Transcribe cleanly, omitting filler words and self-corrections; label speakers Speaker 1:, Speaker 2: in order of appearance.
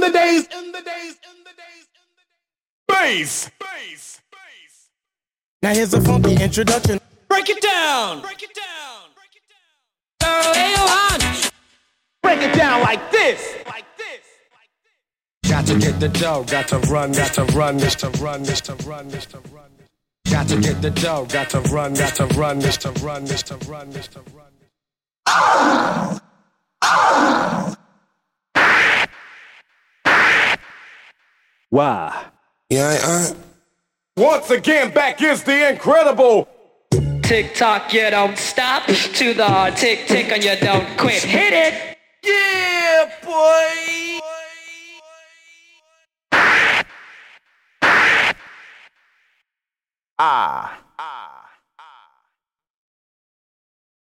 Speaker 1: Bass.
Speaker 2: Now here's a funky introduction.
Speaker 3: Break it down. Break it down. Break it down. Hey, Johan.
Speaker 1: Break it down like this.
Speaker 4: Got to get the dough, got to run, this to run. Got to get the dough, got to run, this to run.
Speaker 5: Why?
Speaker 2: Yeah,
Speaker 1: Once again, back is the incredible.
Speaker 6: Tick tock, you don't stop. To the tick tick, and you don't quit. Hit it.
Speaker 1: Yeah, boy. Ah.